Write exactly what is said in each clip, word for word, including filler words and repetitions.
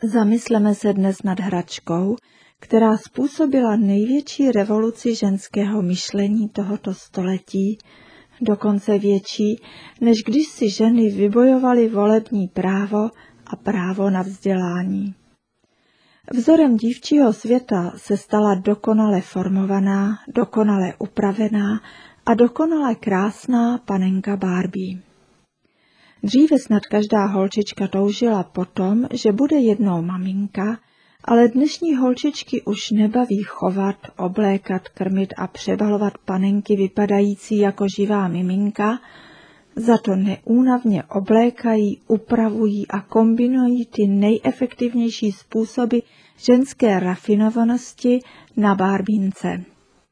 Zamysleme se dnes nad hračkou, která způsobila největší revoluci ženského myšlení tohoto století, dokonce větší, než když si ženy vybojovaly volební právo a právo na vzdělání. Vzorem dívčího světa se stala dokonale formovaná, dokonale upravená a dokonale krásná panenka Barbie. Dříve snad každá holčička toužila potom, že bude jednou maminka, ale dnešní holčičky už nebaví chovat, oblékat, krmit a přebalovat panenky vypadající jako živá miminka, za to neúnavně oblékají, upravují a kombinují ty nejefektivnější způsoby ženské rafinovanosti na Barbínce.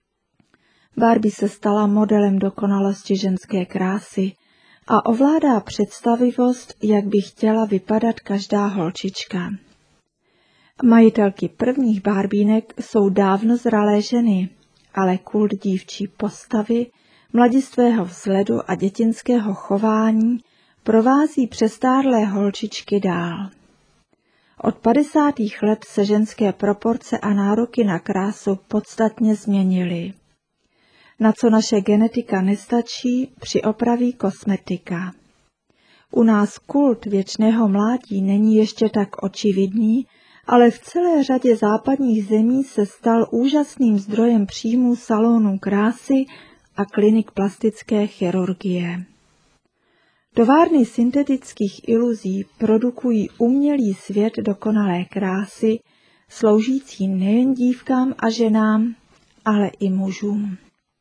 Barbie se stala modelem dokonalosti ženské krásy a ovládá představivost, jak by chtěla vypadat každá holčička. Majitelky prvních Barbínek jsou dávno zralé ženy, ale kult dívčí postavy, mladistvého vzhledu a dětinského chování provází přestárlé holčičky dál. Od padesátých let se ženské proporce a nároky na krásu podstatně změnily. Na co naše genetika nestačí, přiopraví kosmetika. U nás kult věčného mládí není ještě tak očividný, ale v celé řadě západních zemí se stal úžasným zdrojem příjmů salonů krásy a klinik plastické chirurgie. Továrny syntetických iluzí produkují umělý svět dokonalé krásy, sloužící nejen dívkám a ženám, ale i mužům.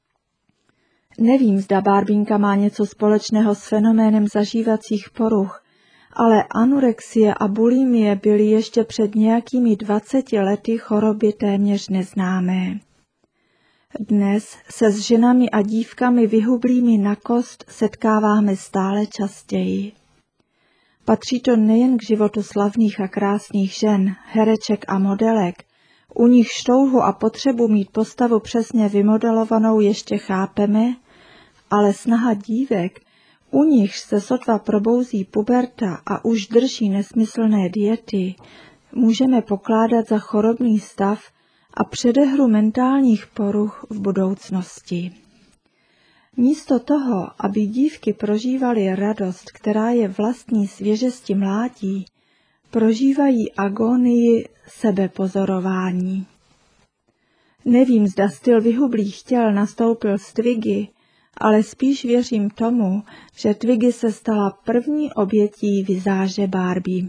Nevím, zda Barbínka má něco společného s fenoménem zažívacích poruch, ale anorexie a bulimie byly ještě před nějakými dvaceti lety choroby téměř neznámé. Dnes se s ženami a dívkami vyhublými na kost setkáváme stále častěji. Patří to nejen k životu slavných a krásných žen, hereček a modelek, u nichž touhu a potřebu mít postavu přesně vymodelovanou ještě chápeme, ale snaha dívek, u nichž se sotva probouzí puberta a už drží nesmyslné diety, můžeme pokládat za chorobný stav a předehru mentálních poruch v budoucnosti. Místo toho, aby dívky prožívaly radost, která je vlastní svěžesti mládí, prožívají agonii sebepozorování. Nevím, zda styl vyhublých těl nastoupil z Twiggy, ale spíš věřím tomu, že Twiggy se stala první obětí vizáže Barbie.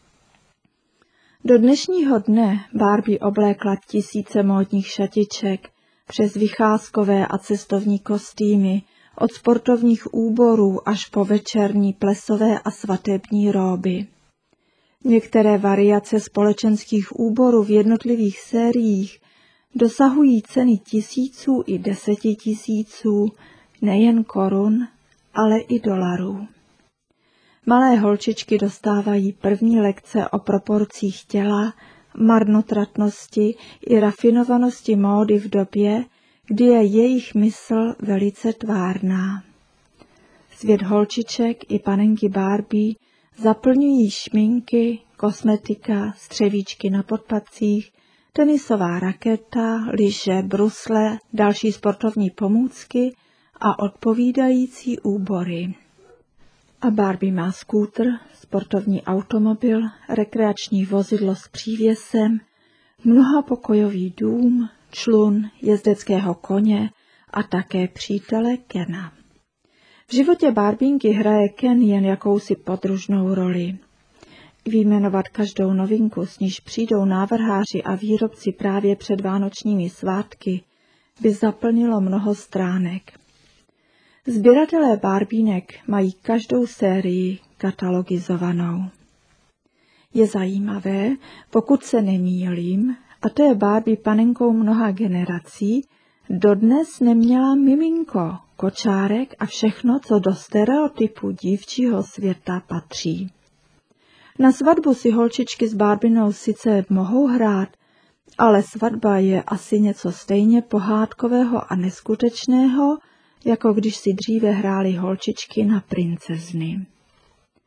Do dnešního dne Barbie oblékla tisíce módních šatiček, přes vycházkové a cestovní kostýmy, od sportovních úborů až po večerní plesové a svatební róby. Některé variace společenských úborů v jednotlivých sériích dosahují ceny tisíců i desetitisíců, nejen korun, ale i dolarů. Malé holčičky dostávají první lekce o proporcích těla, marnotratnosti i rafinovanosti módy v době, kdy je jejich mysl velice tvárná. Svět holčiček i panenky Barbie zaplňují šminky, kosmetika, střevíčky na podpatcích, tenisová raketa, lyže, brusle, další sportovní pomůcky a odpovídající úbory. A Barbie má skútr, sportovní automobil, rekreační vozidlo s přívěsem, mnohapokojový dům, člun, jezdeckého koně a také přítele Kena. V životě Barbínky hraje Ken jen jakousi podružnou roli. Vyjmenovat každou novinku, s níž přijdou návrháři a výrobci právě před vánočními svátky, by zaplnilo mnoho stránek. Sběratelé Barbínek mají každou sérii katalogizovanou. Je zajímavé, pokud se nemýlím, a to je Barbie panenkou mnoha generací, dodnes neměla miminko, kočárek a všechno, co do stereotypu dívčího světa patří. Na svatbu si holčičky s Barbinou sice mohou hrát, ale svatba je asi něco stejně pohádkového a neskutečného, jako když si dříve hrály holčičky na princezny.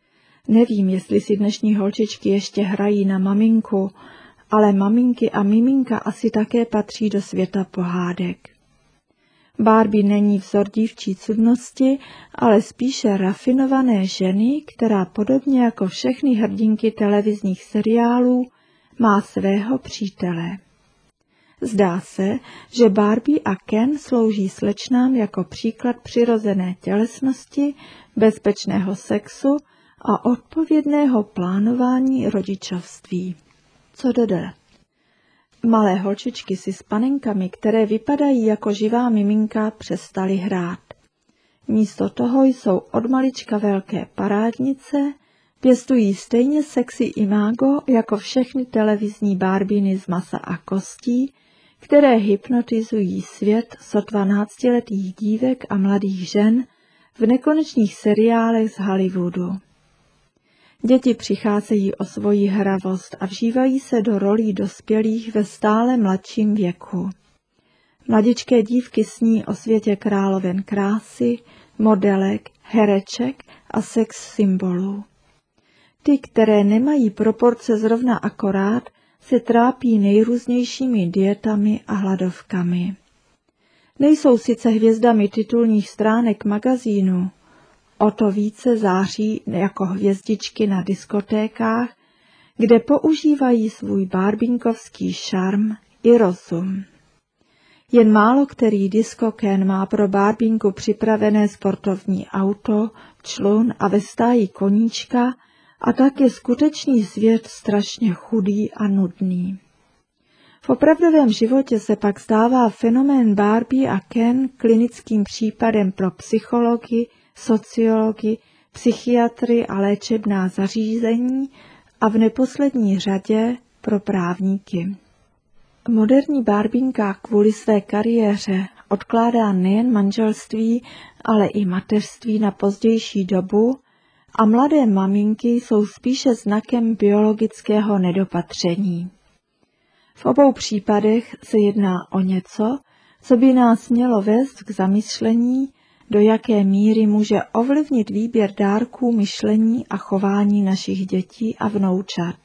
Nevím, jestli si dnešní holčičky ještě hrají na maminku, ale maminky a miminka asi také patří do světa pohádek. Barbie není vzor dívčí cudnosti, ale spíše rafinované ženy, která podobně jako všechny hrdinky televizních seriálů má svého přítele. Zdá se, že Barbie a Ken slouží slečnám jako příklad přirozené tělesnosti, bezpečného sexu a odpovědného plánování rodičovství. Co dodat? Malé holčičky si s panenkami, které vypadají jako živá miminka, přestaly hrát. Místo toho jsou od malička velké parádnice, pěstují stejně sexy imágo jako všechny televizní barbiny z masa a kostí, které hypnotizují svět sotva náctiletých dívek a mladých žen v nekonečných seriálech z Hollywoodu. Děti přicházejí o svoji hravost a vžívají se do rolí dospělých ve stále mladším věku. Mladičké dívky sní o světě královen krásy, modelek, hereček a sex symbolů. Ty, které nemají proporce zrovna akorát, se trápí nejrůznějšími dietami a hladovkami. Nejsou sice hvězdami titulních stránek magazínu, o to více září jako hvězdičky na diskotékách, kde používají svůj barbinkovský šarm i rozum. Jen málo který diskoken má pro barbinku připravené sportovní auto, člun a ve stáji koníčka, a tak je skutečný svět strašně chudý a nudný. V opravdovém životě se pak stává fenomén Barbie a Ken klinickým případem pro psychology, sociology, psychiatry a léčebná zařízení a v neposlední řadě pro právníky. Moderní barbinka kvůli své kariéře odkládá nejen manželství, ale i mateřství na pozdější dobu a mladé maminky jsou spíše znakem biologického nedopatření. V obou případech se jedná o něco, co by nás mělo vést k zamyšlení, do jaké míry může ovlivnit výběr dárků myšlení a chování našich dětí a vnoučat.